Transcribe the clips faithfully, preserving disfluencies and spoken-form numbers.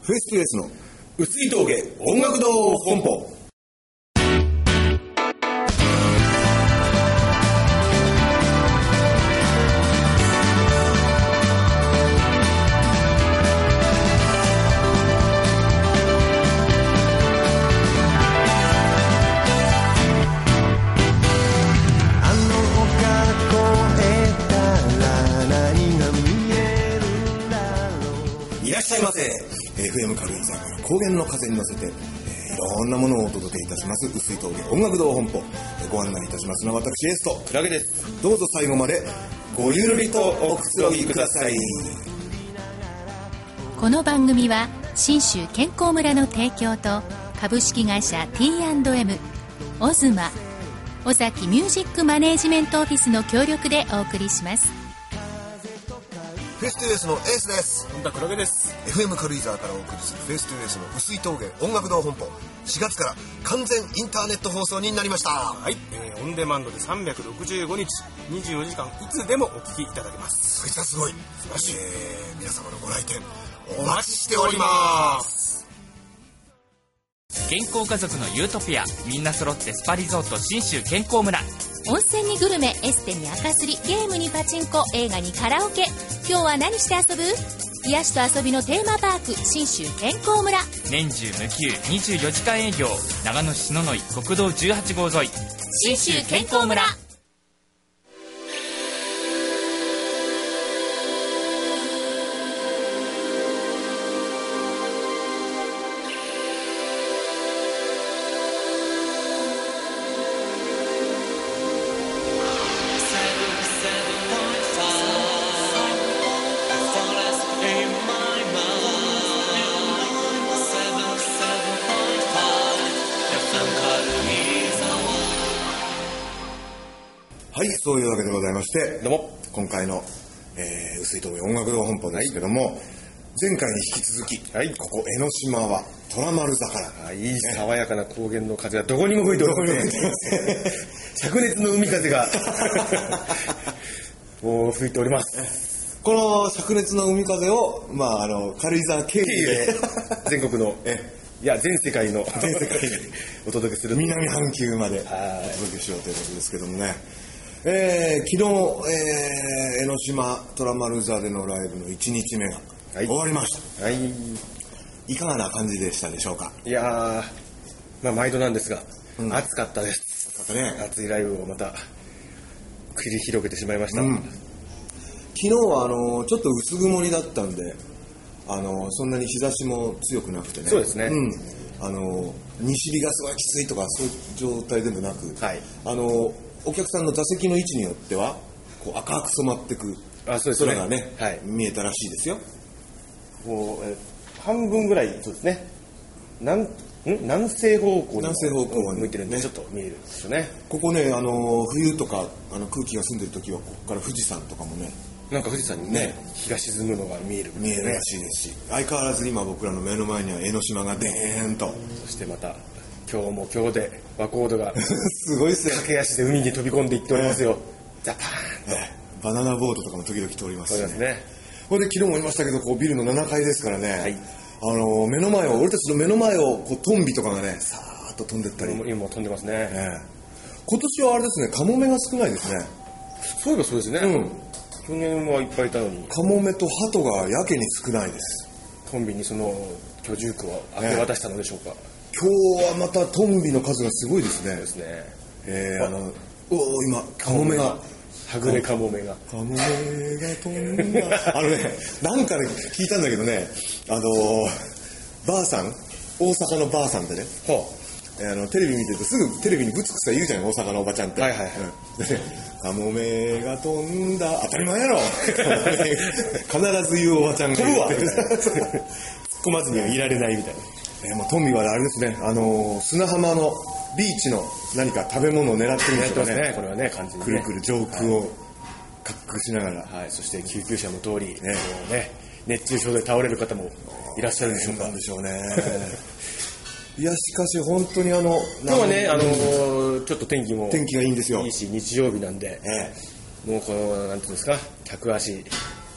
フェスティレスの薄い峠音楽堂本舗。いらっしゃいませ。 エフエム 軽井沢から高原の風に乗せて、えー、いろんなものをお届けいたします薄い峠音楽堂本舗、えー、ご案内いたしますのは私エースとクラゲです。どうぞ最後までごゆるりとおくつろぎください。 この番組は信州健康村の提供と株式会社 ティーアンドエム、 オズマ、尾崎ミュージックマネージメントオフィスの協力でお送りします。 フェスティレスのエースです。 本田クラゲです。 エフエム 軽井沢からお送りするフェスティレスの薄い峠音楽堂本舗、しがつから完全インターネット放送になりました。 はい、えー、オンデマンドでさんびゃくろくじゅうごにちにじゅうよじかんいつでもお聞きいただけます。 そいつはすごい素晴らしい、 えー、皆様のご来店お待ちしております。 健康家族のユートピア、みんな揃ってスパリゾート信州健康村。 温泉にグルメ、エステに赤すり、ゲームにパチンコ、映画にカラオケ。今日は何して遊ぶ？癒しと遊びのテーマパーク信州健康村。 年中無休にじゅうよじかん営業、長野市野々井国道じゅうはちごう沿い信州健康村。 はい、そういうわけでございまして、 どうも今回の、えー、薄い峠音楽堂本舗ですけども、はい、前回に引き続き、はい、ここ江ノ島は虎丸坂ら、 あ、いい爽やかな高原の風がどこにも吹いておりますね。灼熱の海風がもう吹いております。 この灼熱の海風を、まあ、あの軽井沢経由で全国のえいや全世界の全世界にお届けする南半球までお届けしようということですけどもね、えー、昨日、えー、江ノ島虎丸座でのライブのいちにちめが終わりました、はい、いかがな感じでしたでしょうか。 いやー、まあ、毎度なんですが、うん、暑かったです。 暑かったね。 暑いライブをまた繰り広げてしまいました、うん、 昨日はあのちょっと薄曇りだったんで、あのそんなに日差しも強くなくてね。 そうですね、うん、 あの西日がすごいきついとかそういう状態でもなく、はい、あのお客さんの座席の位置によってはこう赤く染まってく空がね、はい、見えたらしいですよ。 もうえ半分ぐらい、そうですね、南南西方向に南西方向に向いてるんで、ね、ちょっと見えるんですよね。 ここね、あの冬とかあの空気が澄んでる時はここから富士山とかもね、 なんか富士山にね、ね日が沈むのが見える、 見えるらしいですし、相変わらず今僕らの目の前には江ノ島がでーんと、 そしてまた今日も今日で和コードがすごいっすね。 駆け足で海に飛び込んでいっておりますよ。ザパーンと、 えー、バナナボートとかも時々通りますし、ね、 そうですね。 これで昨日も言いましたけど、こうビルのななかいですからね、はい、あの目の前を俺たちの目の前をこうトンビとかがねさーっと飛んでったり、 今も飛んでますね、えー、 今年はあれですね、カモメが少ないですね。 そういえばそうですね、うん、去年はいっぱいいたのにカモメとハトがやけに少ないです。 トンビにその居住区を明け渡したのでしょうか、ね、 今日はまたトンビの数がすごいですね。 ですね、 えー、あのお今カモメがはぐれカモメがカモメが飛んだあのね、なんかね聞いたんだけどね、あのー、ばあさん、大阪のばあさんでね、はあ、えー、あのテレビ見てるとすぐテレビにぶつくさ言うじゃん、大阪のおばちゃんって。はいはいはい、うん、でね、カモメが飛んだ、当たり前やろ必ず言うおばちゃんが言ってる突っ込まずにはいられないみたいな。 えー、もうトンビはあれですね、あのー、砂浜のビーチの何か食べ物を狙ってるんですよね。 ね、これはね、完全に、ね、 くるくる上空を滑空しながら、 はい、そして救急車も通り、ね、ね、熱中症で倒れる方もいらっしゃるんでしょうか。 なんでしょうねいや、しかし本当にあの今日はね、あのー、ちょっと天気も天気がいいんですよ。 いいし、日曜日なんで、ええ、もうこのなんていうんですか、客足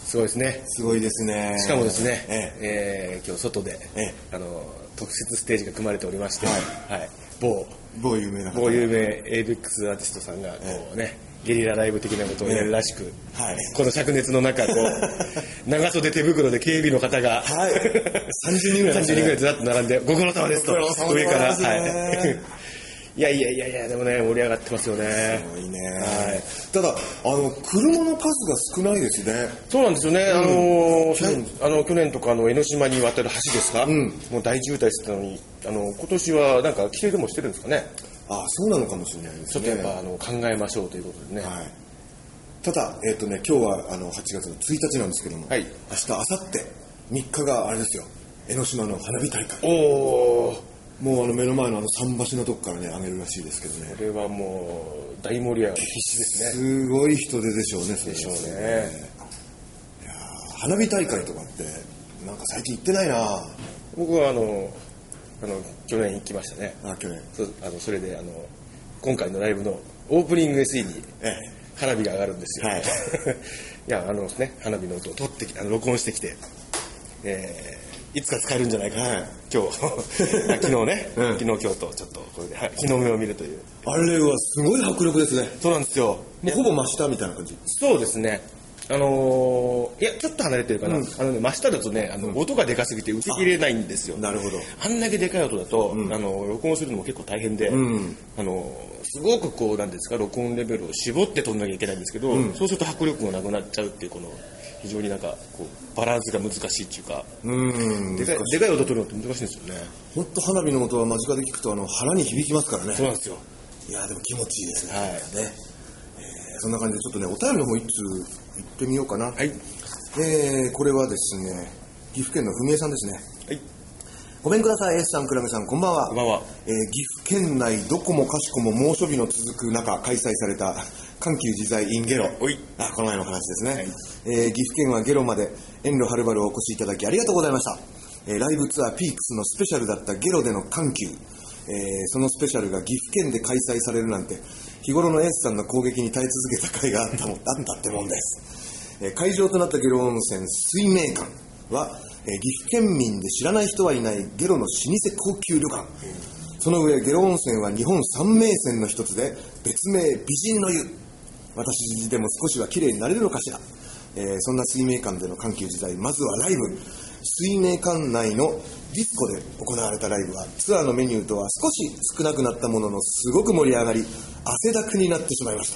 すごいですね。 すごいですね。 しかもですね、 えええー今日外で、 ええあの特設ステージが組まれておりまして、 はいはい某某有名な方某有名 エーベックス アーティストさんがこうね、ゲリラライブ的なことをやるらしく、 はいこの灼熱の中こう長袖手袋で警備の方が、 はいさんじゅうにんぐらいさんじゅうにんぐらいずらっと並んでご苦労様ですとご苦労様上から、 ですねはいいやいやいやいやでもね盛り上がってますよね。 すごいね、 はいただあの車の数が少ないですね。 そうなんですよね、あのー去年あの去年とかあの江ノ島に渡る橋ですか、 んもう大渋滞してたのにあの今年はなんか規制でもしてるんですかね。 あそうなのかもしれないですね。 ちょっとやっぱあの考えましょうということでね、 はい、ただ、えーとね、今日はあのはちがつのついたちなんですけども、 はい明日、明後日みっかがあれですよ、江ノ島の花火大会。 おおもうあの目の前のあの桟橋のとこからね、上げるらしいですけどね。 これはもう大盛り上がり必死ですね。 すごい人出でしょうね、それはでしょうね。 いやー花火大会とかって、なんか最近行ってないな。 僕はあのあの去年行きましたね。 あ、去年。 そあのそれであの今回のライブのオープニング エスイー にええ。 花火が上がるんですよ。 はいいやあのね花火の音を取ってきあの録音してきて、えーいつか使えるんじゃないかな、 はい今日昨日ね、 うん昨日今日とちょっとこれで、はい、日の目を見るという。 あれはすごい迫力ですね。 そうなんですよ。 もうほぼ真下みたいな感じ。 そうですね。あのーいやちょっと離れてるかな、 うんあのね真下だとねあの、音がでかすぎて受け入れないんですよ。 なるほど。 あんだけでかい音だと、 んあの録音するのも結構大変で、 うんあのすごくこうなんですか録音レベルを絞って撮んなきゃいけないんですけど、 うんそうすると迫力がなくなっちゃうっていうこの非常になんかこうバランスが難しいっていうか、 うーん。 でかいでかい音取るのって難しいんですよね。 ほんと花火の音は間近で聞くとあの腹に響きますからね。 そうなんですよ。 いやでも気持ちいいですね。 はいねえーそんな感じでちょっとねお便りの方一通行ってみようかな。 はいえーこれはですね岐阜県の文江さんですね。 はいごめんください、エースさん、クラゲさん、こんばんは。 こんばんは。 えー岐阜県内どこもかしこも猛暑日の続く中開催された緩急自在 in ゲロ。 おいあ、この前の話ですね。 はいえー岐阜県はゲロまで遠路はるばるお越しいただきありがとうございました。えーライブツアーピークスのスペシャルだったゲロでの緩急。えーそのスペシャルが岐阜県で開催されるなんて日頃のエースさんの攻撃に耐え続けた甲斐があったもんだったってもんです。えー会場となったゲロ温泉水明館は、えー岐阜県民で知らない人はいないゲロの老舗高級旅館。その上ゲロ温泉は日本三名泉の一つで別名美人の湯。私でも少しは綺麗になれるのかしら。えーそんな水明館での緩急自在、まずはライブ。水明館内のディスコで行われたライブはツアーのメニューとは少し少なくなったもののすごく盛り上がり汗だくになってしまいました。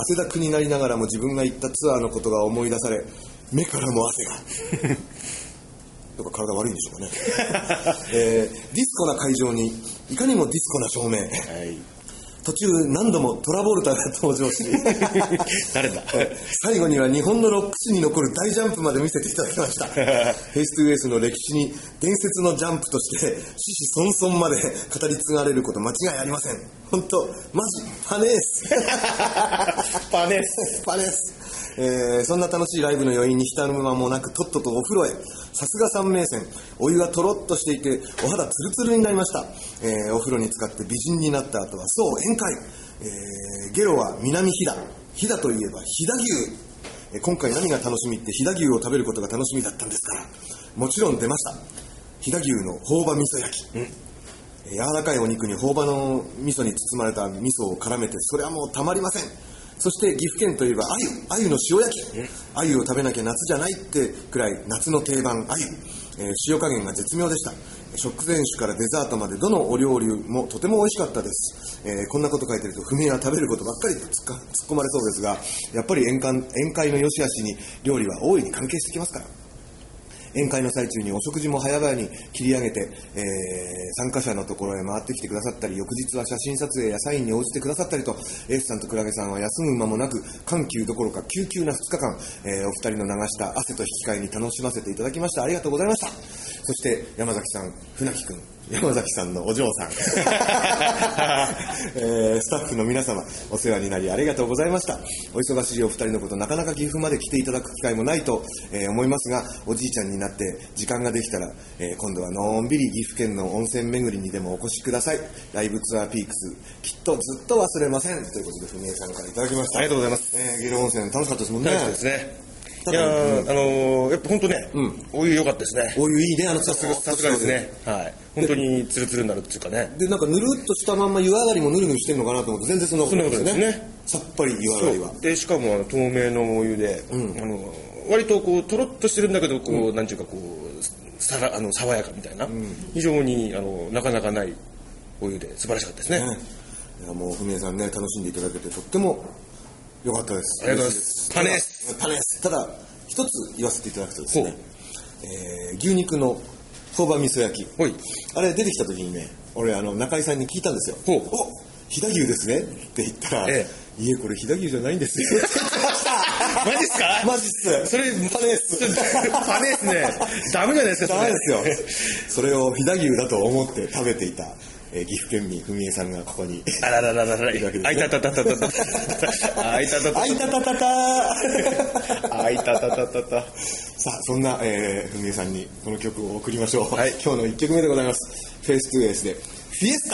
汗だくになりながらも自分が行ったツアーのことが思い出され目からも汗がどっか体悪いんでしょうかね、えーディスコな会場にいかにもディスコな照明、 はい途中何度もトラボルタが登場し誰だ最後には日本のロック史に残る大ジャンプまで見せていただきましたフェイストゥーエースの歴史に伝説のジャンプとして子々孫々まで語り継がれること間違いありません。本当マジパネースパネスパネース、えーそんな楽しいライブの余韻に浸る間もなくとっととお風呂へ。さすが三名泉、お湯がとろっとしていてお肌ツルツルになりました。えーお風呂に浸かって美人になった後はそう宴会、えーゲロは南飛騨、飛騨といえば飛騨牛。えー今回何が楽しみって飛騨牛を食べることが楽しみだったんですから、もちろん出ました飛騨牛の朴葉味噌焼き、えー柔らかいお肉に朴葉の味噌に包まれた味噌を絡めて、それはもうたまりません。そして岐阜県といえば鮎、鮎の塩焼き、鮎を食べなきゃ夏じゃないってくらい夏の定番鮎、えー塩加減が絶妙でした。食前酒からデザートまでどのお料理もとても美味しかったです。えーこんなこと書いてると不明は食べることばっかりと突っか突っ込まれそうですが、やっぱり宴会、宴会の良し悪しに料理は大いに関係してきますから。宴会の最中にお食事も早々に切り上げて、えー参加者のところへ回ってきてくださったり、翌日は写真撮影やサインに応じてくださったりと、エースさんとクラゲさんは休む間もなく緩急どころか救急なふつかかん、えーお二人の流した汗と引き換えに楽しませていただきました。ありがとうございました。そして山崎さん、船木くん、山崎さんのお嬢さん、えースタッフの皆様、お世話になりありがとうございました。お忙しいお二人のこと、なかなか岐阜まで来ていただく機会もないと、えー思いますが、おじいちゃんになって時間ができたら、えー今度はのんびり岐阜県の温泉巡りにでもお越しください。ライブツアーピークス、きっとずっと忘れません。ということで、文江さんからいただきました。 ありがとうございます。 えー、ゲロ温泉楽しかったですもんね。 楽しかったですね。 いやー、あのー、やっぱ本当ね、うん、お湯良かったですね。 お湯いいね、あのさすがさすがですね。はい。本当にツルツルになるっていうかね。 で、なんかぬるっとしたまんま湯上がりもぬるぬるしてるのかなと思って全然そんなことないですね。ねさっぱり湯上がりは。 で、しかもあの透明のお湯で、うん、あの割とこうとろっとしてるんだけど、こう、うん、なんていうかこうさらあの爽やかみたいな、うん、非常にあのなかなかないお湯で素晴らしかったですね。ねいやもう文江さんね楽しんでいただけてとっても良かったです。 ありがとうございます。パネです。 パネです。ただ一つ言わせていただくとですね、えー、牛肉の朴葉味噌焼き、あれ出てきた時にね、俺あの中井さんに聞いたんですよ。お、飛騨牛ですねって言ったら、ええ、いえこれ飛騨牛じゃないんですよ。 マジっすか？ マジっす。 それパネっす。 パネっすね。ダメじゃないですか。 ダメですよ。それを飛騨牛だと思って食べていた。えー、岐阜県民文江さんがここにあらららららいるわけですね。あいたたたたたたあいたたたあいたたたたあいたたたたたさあそんな、えー、文江さんにこの曲を送りましょう、 はい、 今日のいっきょくめでございます。フェイストゥエースでフィエスタ。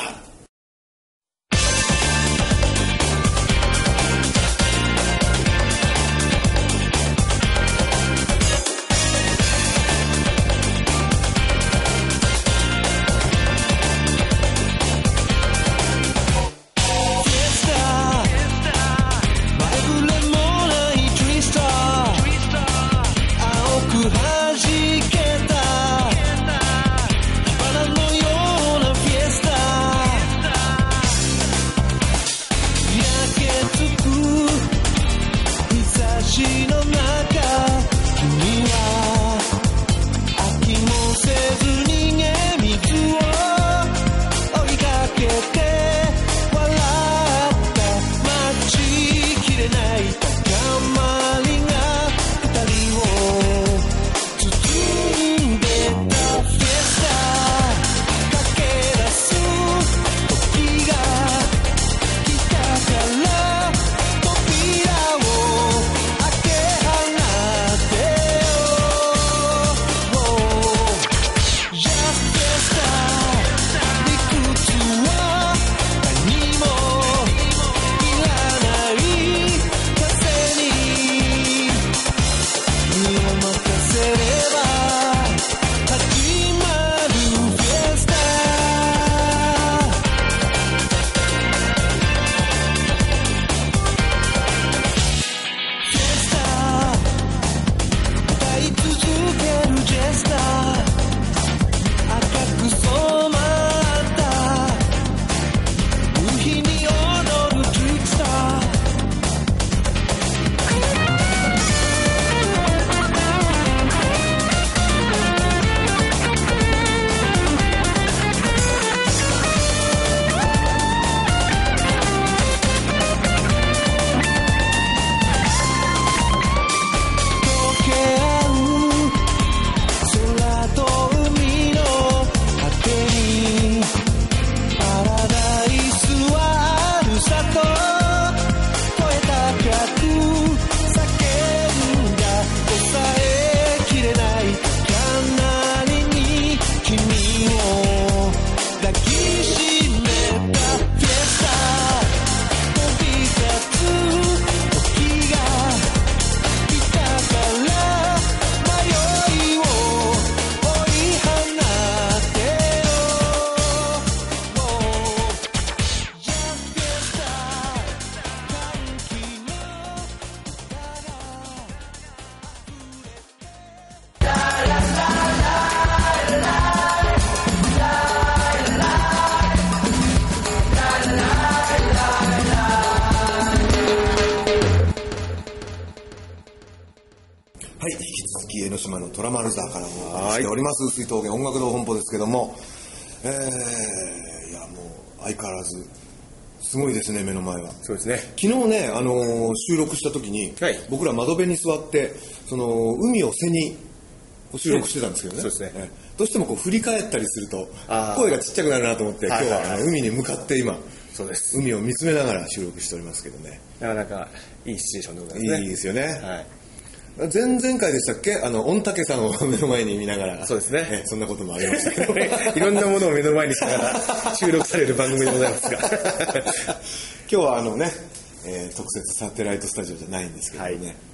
江ノ島の虎丸座からしております水峠音楽堂本舗ですけども、えー、いやもう相変わらずすごいですね、目の前は。 そうですね。 昨日ね、あのー、収録した時に、はい、僕ら窓辺に座ってその海を背に収録してたんですけどね、 そうですね、 えー、どうしてもこう振り返ったりすると声がちっちゃくなるなと思って、今日はあの海に向かって今そうです、 海を見つめながら収録しておりますけどね、 なかなかいいシチュエーションでございますね。 いいですよね、はい、前々回でしたっけ、あの御嶽さんを目の前に見ながら、 そうですね、 えそんなこともありましたけどいろんなものを目の前にしながら収録される番組でございますが今日はあのね、えー、特設サテライトスタジオじゃないんですけどね、はい、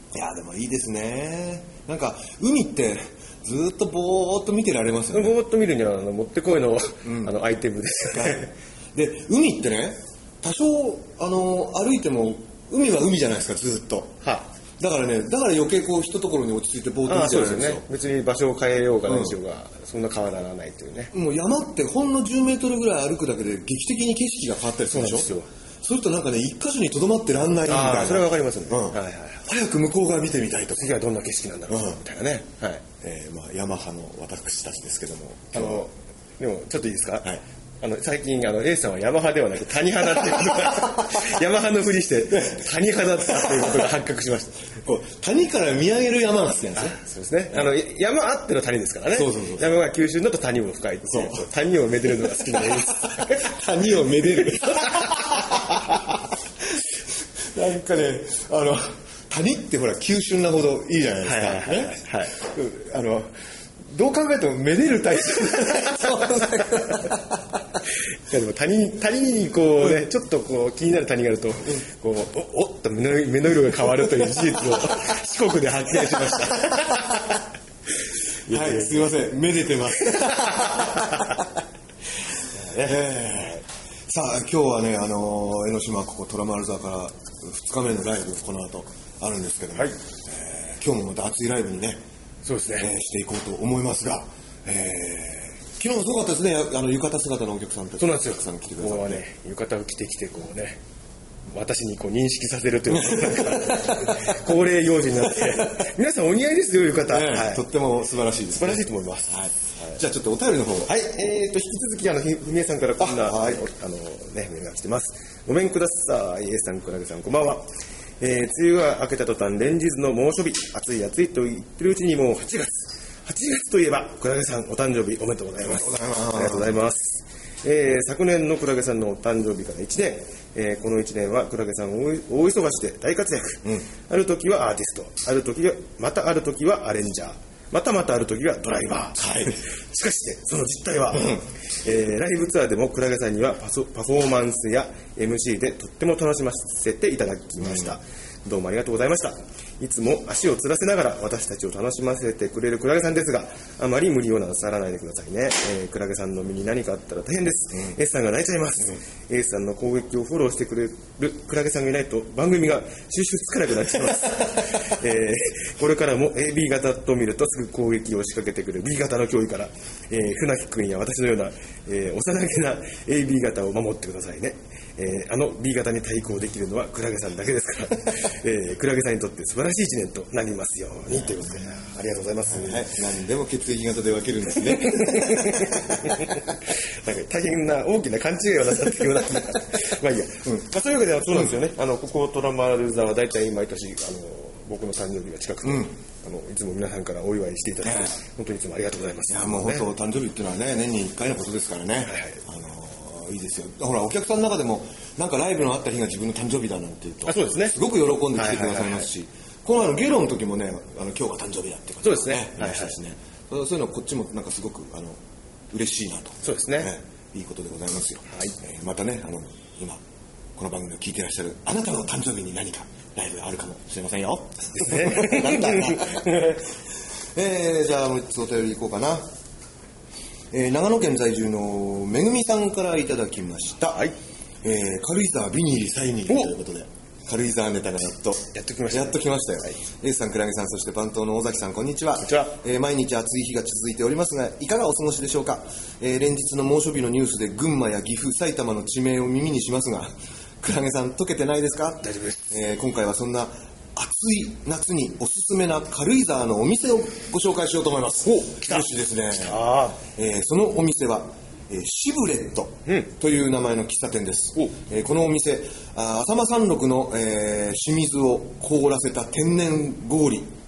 いやでもいいですね。なんか海ってずーっとぼーっと見てられますよね。 ぼーっと見るにはあのもってこいの、うん、あのアイテムですよね。 で海ってね、多少あの歩いても海は海じゃないですか、ずーっと。はあ、だからね、だから余計こう一ところに落ち着いてぼーっと見てられるんですよ。 ね、別に場所を変えようが何しようが、うん、そんな変わらないというね。 もう山ってほんのじゅうメートルぐらい歩くだけで劇的に景色が変わったりするでしょ。そうなんですよ。それとなんかね、一箇所にとどまってらんないみたいな。 あ、それはわかりますね。うん、はいはい。 早く向こう側見てみたいと。 次はどんな景色なんだろう、うん、みたいなね。はい。 えー、まあヤマハの私たちですけども。 あのでもちょっといいですか。 はい。 あの最近あの A さんはヤマハではなく谷派だっていうことがヤマハのふりして谷派だったっていうことが発覚しました。 こう谷から見上げる山が好きなんですね。 そうですね。あの山あっての谷ですからね。 そうそうそう。 山が九州だと谷も深いっていう。そう。谷をめでるのが好きな A です。 谷をめでる。なんかね、あの谷ってほら急峻なほどいいじゃないですか。はいはいはい、はい。あのどう考えてもめでるタイプ。 いやでも谷谷にこうね、ちょっとこう気になる谷があると、こうおおっと目の目の色が変わるという事実を四国で発見しました。 はい、すいません、めでてます。えー、さあ今日はね、あの江ノ島ここ虎丸座からふつかめのライブこの後あるんですけども、はい、えー、今日もまた熱いライブにね。 そうですね、 えー、していこうと思いますが、えー、昨日もすごかったですね、あの浴衣姿のお客さんたち。 そうなんですよ。 たくさん来てくださって、 ここはね、浴衣を着てきてこうね、私にこう認識させるという恒例行事になって皆さんお似合いですよ浴衣、 ね、はい、とっても素晴らしいです、ね、 素晴らしいと思います、 はいはい、じゃあちょっとお便りの方を。 はい、えーと引き続きあのふみえさんからこんなあ、はい、あのねメールが来てます。ごめんください。 A さん、くらげさん、こんばんは。えー、梅雨が明けた途端連日の猛暑日、暑い暑いと言ってるうちにもうはちがつはちがつといえばくらげさんお誕生日おめでとうございます。ありがとうございます。えー、昨年のくらげさんのお誕生日からいちねん、えー、このいちねんはくらげさん大忙しで大活躍、うん、ある時はアーティスト、ある時はまたある時はアレンジャー、またまたある時はドライバー、はい、しかしてその実態は、うん、えー、ライブツアーでもくらげさんにはパソパフォーマンスや エムシー でとっても楽しませていただきました、うん、どうもありがとうございました。いつも足をつらせながら私たちを楽しませてくれるくらげさんですが、あまり無理をなさらないでくださいね。えー、くらげさんの身に何かあったら大変です、うん、S さんが泣いちゃいます、うん、A さんの攻撃をフォローしてくれるくらげさんがいないと番組が収集つかなくなっちゃいます、えー、これからも エービー 型と見るとすぐ攻撃を仕掛けてくる B 型の脅威から、えー、船木君や私のような、えー、幼げな エービー 型を守ってくださいね。えー、あの B 型に対抗できるのはクラゲさんだけですから、えー、クラゲさんにとって素晴らしい一年となりますようにということで、ありがとうございます、はい、 何でも血液型で分けるんですね。 なんか大変な大きな勘違いをなさっているようなまあいいや、うん、まあ、そういうわけではそうなんですよね、うん、あのここ虎丸座は大体毎年あの僕の誕生日が近くて、うん、あのいつも皆さんからお祝いしていただいて、本当にいつもありがとうございます。 いやもう本当、誕生日っていうのはね、年にいっかいのことですからね、はいはい、あのいいですよ。ほらお客さんの中でもなんかライブのあった日が自分の誕生日だなんて言うと、 あ、そうですね、 すごく喜んで来てくださいますし、このあのゲロの時もね、あの今日が誕生日だってことですね、 いましたしね、そういうのこっちもなんかすごくあの嬉しいなと。 そうですね、 ね、いいことでございますよ。はい、えー、またね、あの今この番組を聞いてらっしゃるあなたの誕生日に何かライブがあるかもしれませんよ。なんだえー、じゃあもう一つお便りいこうかな。えー、長野県在住のめぐみさんからいただきました。はい、えー、軽井沢ビニールサイニーということで、軽井沢ネタがやっとやっときました、ね、 やっときましたよ。はい、エースさん、クラゲさん、そして番頭の尾崎さん、こんにちは。 こんにちは。 えー、毎日暑い日が続いておりますが、いかがお過ごしでしょうか。えー、連日の猛暑日のニュースで群馬や岐阜、埼玉の地名を耳にしますが、クラゲさん溶けてないですか。 大丈夫です。 えー、今回はそんな暑い夏におすすめな軽井沢のお店をご紹介しようと思います。 お、来た。 嬉しいですね。 来た。 えー、そのお店は、えー、シブレットという名前の喫茶店です。うん、えー、このお店、あ浅間山麓の、えー、清水を凍らせた天然氷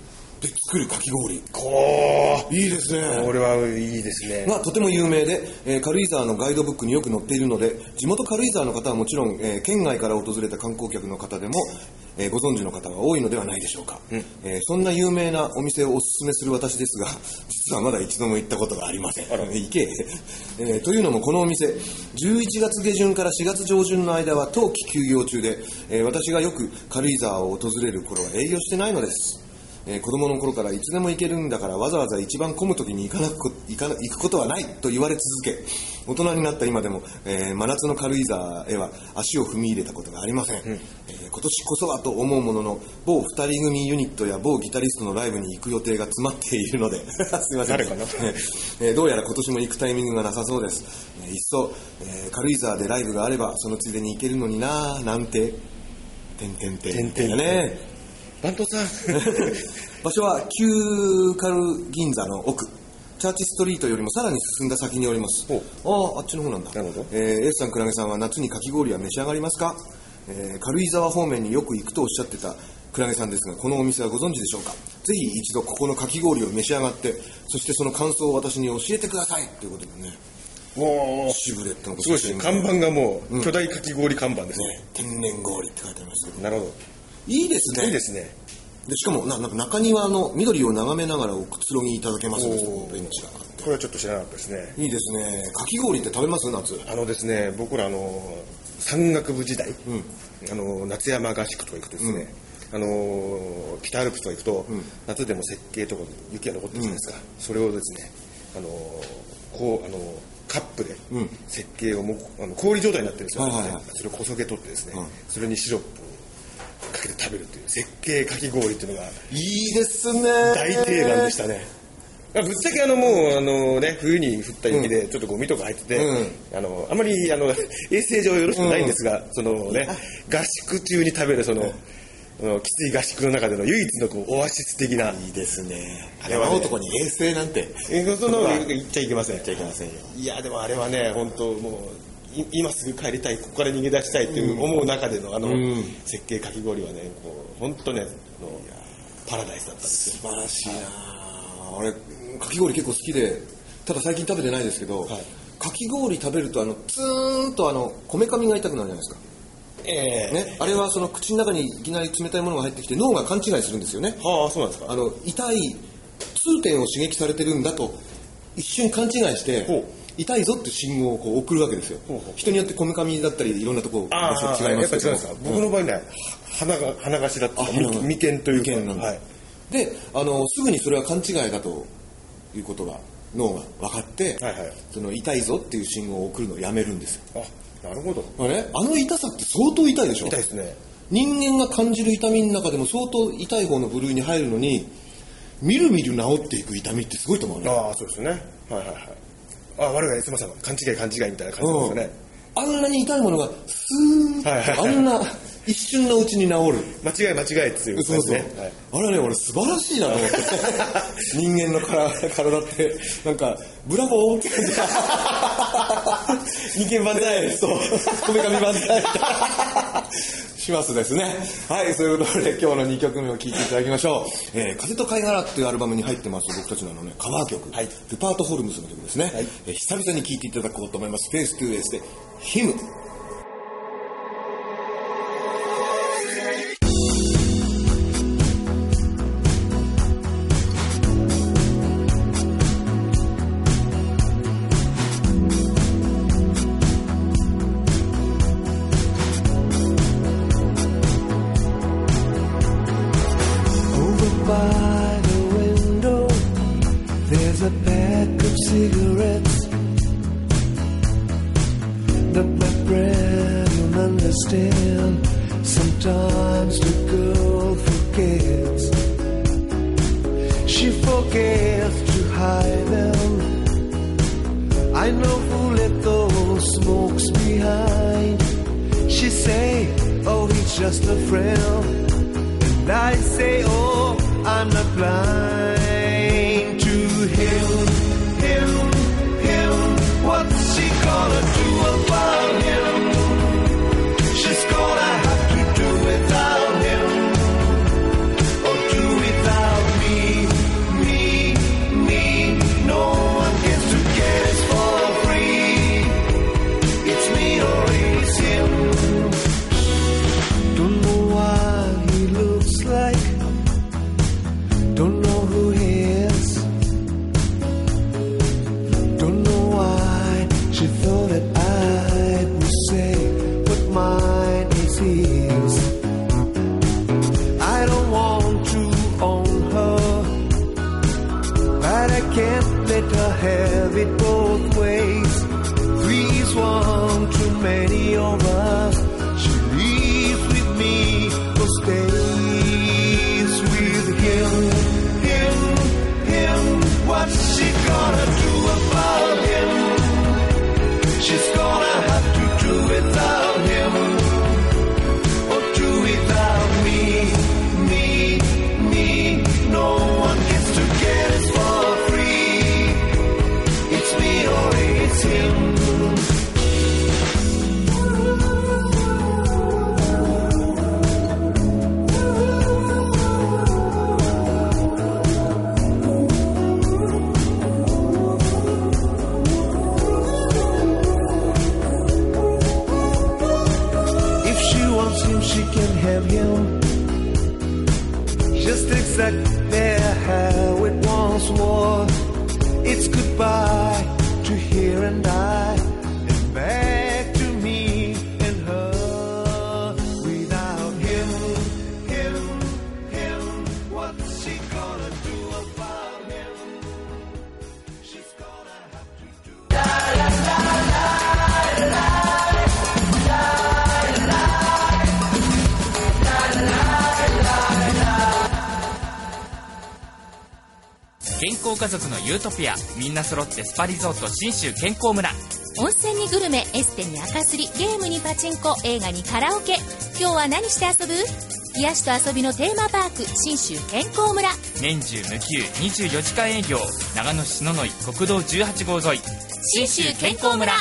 で作るかき氷。 こういいですね。 これはいいですね。 がとても有名で、えー、軽井沢のガイドブックによく載っているので、地元軽井沢の方はもちろん、えー、県外から訪れた観光客の方でも、えー、ご存知の方が多いのではないでしょうか、うんえー、そんな有名なお店をおすすめする私ですが、実はまだ一度も行ったことがありません。行け、えー、というのもこのお店じゅういちがつげじゅんからしがつじょうじゅんの間は冬季休業中で、えー、私がよく軽井沢を訪れる頃は営業してないのです。えー、子供の頃からいつでも行けるんだからわざわざ一番混む時に行かなく行かな行くことはないと言われ続け、大人になった今でも、えー、真夏の軽井沢へは足を踏み入れたことがありません、うんえー、今年こそはと思うものの、某ふたり組ユニットや某ギタリストのライブに行く予定が詰まっているのですいません、 誰かなえー、どうやら今年も行くタイミングがなさそうです、えー、いっそ、えー、軽井沢でライブがあればそのついでに行けるのになぁなんててんてんてんてんだね。 バントさん場所は旧軽銀座の奥、チャーチストリートよりもさらに進んだ先におります。ああ、あっちの方なんだ。 なるほど。 えー、S さん、クラゲさんは夏にかき氷は召し上がりますか？えー、軽井沢方面によく行くとおっしゃってたクラゲさんですが、このお店はご存知でしょうか？ぜひ一度ここのかき氷を召し上がって、そしてその感想を私に教えてくださいということでね。 もうシブレットのすごいですね。看板がもう巨大かき氷看板ですね。 うんね、天然氷って書いてありますけど。 なるほど。 いいですね。 いいですね。 でしかもななんか中庭の緑を眺めながらおくつろぎいただけますね。ベンチがあって、 これはちょっと知らなかったですね。 いいですね。かき氷って食べます？夏。 あのですね、僕らあの山岳部時代、うん、あの夏山合宿とか行くとですね、うん、あの北アルプスとか行くと、うん、夏でも雪景とか雪が残ってるじゃないですか、うん、それをですね、あのこうあのカップで雪景をもあの氷状態になってるんですよ、はいはいはい、それをこそげ取ってですね、うん、それにシロップかけて食べるという雪景かき氷っていうのがいいですね。 大定番でしたね。ぶっちゃけあのもうあのね冬に降った雪でちょっとゴミとか入ってて、うん、あのあまりあの衛生上よろしくないんですが、うん、そのね合宿中に食べるその、うん、きつい合宿の中での唯一のこうオアシス的な。 いいですね。あれはね、男に衛生なんてその言っちゃいけません。 言っちゃいけませんよ。 いやでもあれはね本当もう今すぐ帰りたい、ここから逃げ出したいっていう思う中でのあの雪景かき氷はね、こう本当ねパラダイスだったんですよ。 素晴らしいな。俺かき氷結構好きで、ただ最近食べてないですけど、はい、かき氷食べるとあのツーンとあのこめかみが痛くなるじゃないですか。えーね、あれはその口の中にいきなり冷たいものが入ってきて脳が勘違いするんですよね。 ああ、そうなんですか。 あの痛い痛点を刺激されてるんだと一瞬勘違いして痛いぞって信号をこう送るわけですよ。ほうほう、人によってこめかみだったりいろんなところ場所違いますけど、 やっぱ違うんですか。僕の場合ね、鼻が鼻頭っていうか眉間というか、 眉間なんです、はい、であのすぐにそれは勘違いだということが脳が分かって、はいはい、その痛いぞっていう信号を送るのをやめるんですよ。 あ、なるほど。 あれ、あの痛さって相当痛いでしょ。 痛いですね。 人間が感じる痛みの中でも相当痛い方の部類に入るのに、みるみる治っていく痛みってすごいと思うね。 ああ、そうですね。はいはいはい。あ、悪いすみません、勘違い勘違いみたいな感じですよね、 うん、あんなに痛いものがスーッと、はいはいはい、あんな一瞬のうちに治る。 間違い間違いっていうことですね。 そうそう、はい、あれね、俺素晴らしいなと思って人間の体、体ってなんかブラボーって感じ人間万歳そうこめかみ万歳しますですね。はい、そういうことで今日のにきょくめを聴いていただきましょう。えー、風と貝殻っていうアルバムに入ってます僕たちののねカバー曲、はい、ルパート・ホルムズの曲ですね、はい、えー、久々に聴いていただこうと思います。フェイストゥーフェイスでヒム。 Sometimes the girl forgets. She forgets to hide them. I know who left those smokes behind. She say, oh, he's just a friend. And I say, oh, I'm not blind to him, him, him. What's she gonna do about him? She's gonna have to do without him, or do without me. have it both ways. Three's one too many of us. She leaves with me or stays with him. Him, him. What's she gonna do about him? She's gonna have to do without him, or do without me, me, me. No one gets to get it for free. It's me or it's him. She can have him just exactly how it once was. It's goodbye to here and I, and back to me and her. Without him, him, him, what's she gonna do about him? She's gonna have to do. La, la, la, la, la, la. 健康家族のユートピア、みんな揃ってスパリゾート信州健康村。 温泉にグルメ、エステに赤すり、ゲームにパチンコ、映画にカラオケ。今日は何して遊ぶ？癒しと遊びのテーマパーク、信州健康村。 年中無休にじゅうよじかん営業。長野市篠ノ井国道じゅうはちごう沿い、信州健康村。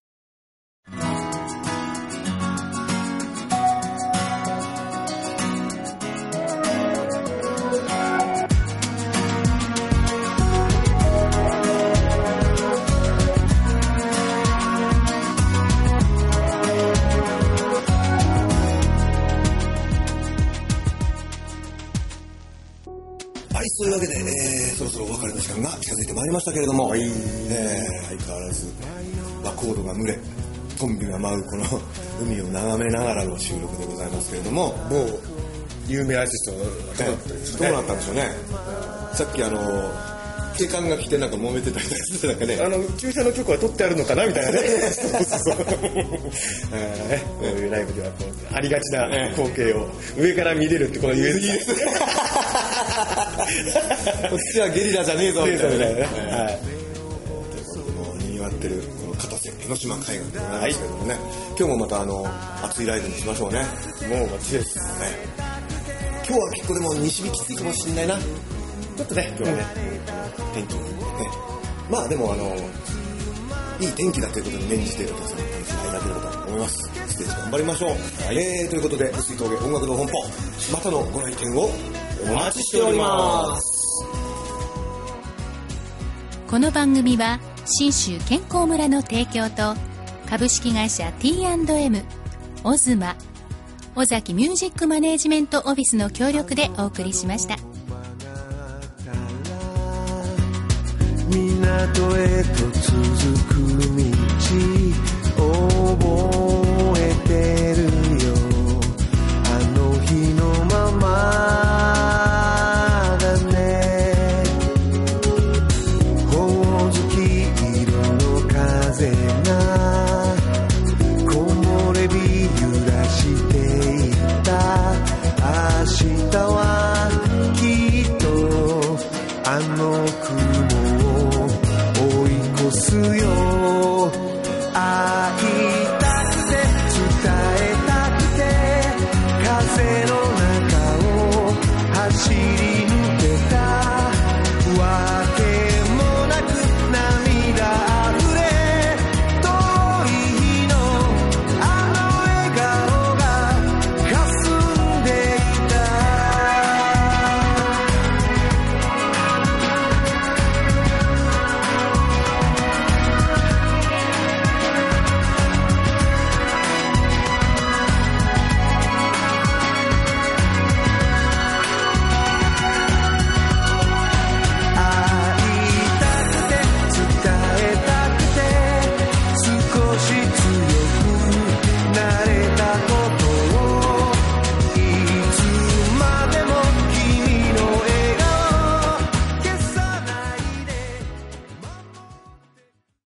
というわけで、えー、そろそろお別れの時間が近づいてまいりましたけれども、はい、えー、相変わらずバコードが群れ、トンビが舞うこの海を眺めながらの収録でございますけれども、 もう有名アーティストがどうなったんでしょうね。さっきあの警官が来てなんか揉めてたりしてなんかね、 あの駐車の許可は取ってあるのかなみたいなね。そうそうそう。こういうライブではこうありがちな光景を上から見れるってこの ユーエスビー です。 こっちはゲリラじゃねえぞみたいなね。はい。ということでもう賑わってるこの片瀬江ノ島海岸でございますけどもね、今日もまたあの熱いライブにしましょうね。 もうバッチリですね。 今日は結構でも西日きついかもしれないな。ちょっとね今日はね、天気にね、まあでもあのいい天気だということに免じてお客さんに楽しんでいただければと思います。ステージ頑張りましょう。はい、えー、ということで碓氷峠音楽の本舗、またのご来店をお待ちしております。 この番組は信州健康村の提供と株式会社 ティーアンドエム、 オズマ、尾崎ミュージックマネージメントオフィスの協力でお送りしました。 港へと続く道覚えてるよ、あの日のままだね。ほおずき色の風が木漏れ日揺らしていた。明日はきっとあの雲を追い越すよ